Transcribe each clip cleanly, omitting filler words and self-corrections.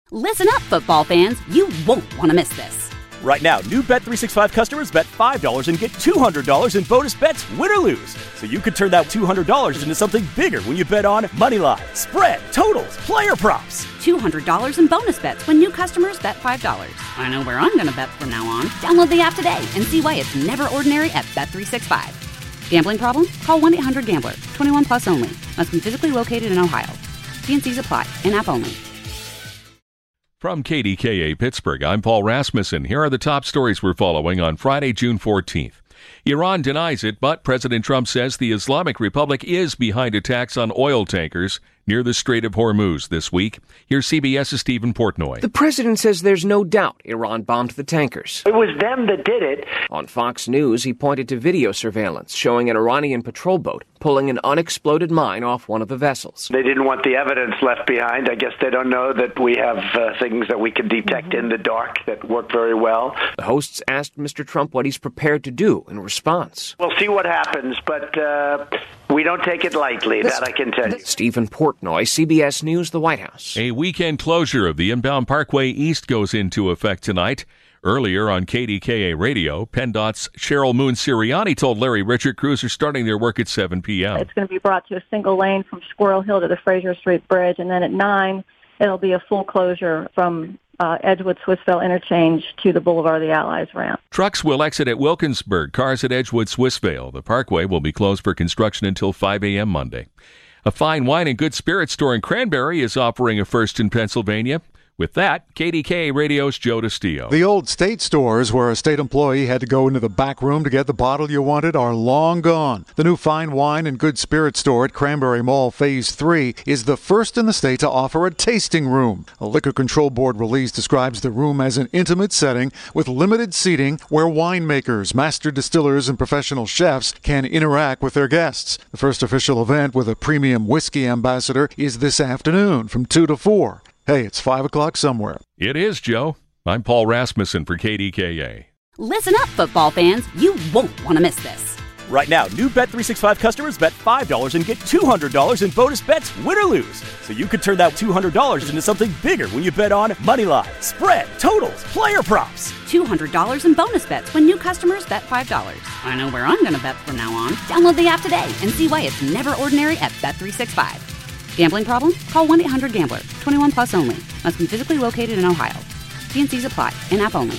Listen up, football fans. You won't want to miss this. Right now, new Bet365 customers bet $5 and get $200 in bonus bets, win or lose. So you could turn that $200 into something bigger when you bet on moneyline, spread, totals, player props. $200 in bonus bets when new customers bet $5. I know where I'm going to bet from now on. Download the app today and see why it's never ordinary at Bet365. Gambling problem? Call 1-800-GAMBLER. 21 plus only. Must be physically located in Ohio. T&Cs apply. In-app only. From KDKA Pittsburgh, I'm Paul Rasmussen. Here are the top stories we're following on Friday, June 14th. Iran denies it, but President Trump says the Islamic Republic is behind attacks on oil tankers near the Strait of Hormuz this week. Here's CBS's Stephen Portnoy. The president says there's no doubt Iran bombed the tankers. It was them that did it. On Fox News, he pointed to video surveillance showing an Iranian patrol boat pulling an unexploded mine off one of the vessels. They didn't want the evidence left behind. I guess they don't know that we have things that we can detect in the dark that work very well. The hosts asked Mr. Trump what he's prepared to do in response. We'll see what happens, but we don't take it lightly, that I can tell you. Stephen Portnoy, CBS News, the White House. A weekend closure of the inbound Parkway East goes into effect tonight. Earlier on KDKA Radio, PennDOT's Cheryl Moon Sirianni told Larry Richard crews are starting their work at 7 p.m. It's going to be brought to a single lane from Squirrel Hill to the Fraser Street Bridge, and then at 9, it'll be a full closure from Edgewood-Swissvale interchange to the Boulevard of the Allies ramp. Trucks will exit at Wilkinsburg, cars at Edgewood-Swissvale. The Parkway will be closed for construction until 5 a.m. Monday. A fine wine and good spirits store in Cranberry is offering a first in Pennsylvania. With that, KDKA Radio's Joe DeStio. The old state stores where a state employee had to go into the back room to get the bottle you wanted are long gone. The new fine wine and good spirits store at Cranberry Mall Phase 3 is the first in the state to offer a tasting room. A Liquor Control Board release describes the room as an intimate setting with limited seating where winemakers, master distillers, and professional chefs can interact with their guests. The first official event with a premium whiskey ambassador is this afternoon from 2 to 4. Hey, it's 5 o'clock somewhere. It is, Joe. I'm Paul Rasmussen for KDKA. Listen up, football fans. You won't want to miss this. Right now, new Bet365 customers bet $5 and get $200 in bonus bets, win or lose. So you could turn that $200 into something bigger when you bet on moneyline, spread, totals, player props. $200 in bonus bets when new customers bet $5. I know where I'm going to bet from now on. Download the app today and see why it's never ordinary at Bet365. Gambling problem? Call 1-800-GAMBLER. 21 plus only. Must be physically located in Ohio. T&Cs apply. In-app only.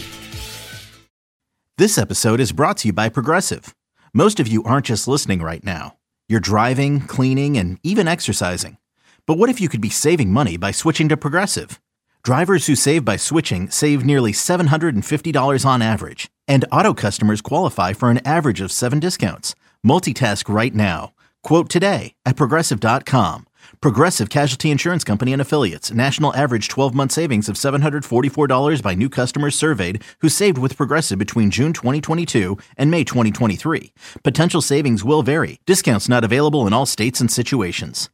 This episode is brought to you by Progressive. Most of you aren't just listening right now. You're driving, cleaning, and even exercising. But what if you could be saving money by switching to Progressive? Drivers who save by switching save nearly $750 on average. And auto customers qualify for an average of 7 discounts. Multitask right now. Quote today at Progressive.com. Progressive Casualty Insurance Company and Affiliates. National average 12-month savings of $744 by new customers surveyed who saved with Progressive between June 2022 and May 2023. Potential savings will vary. Discounts not available in all states and situations.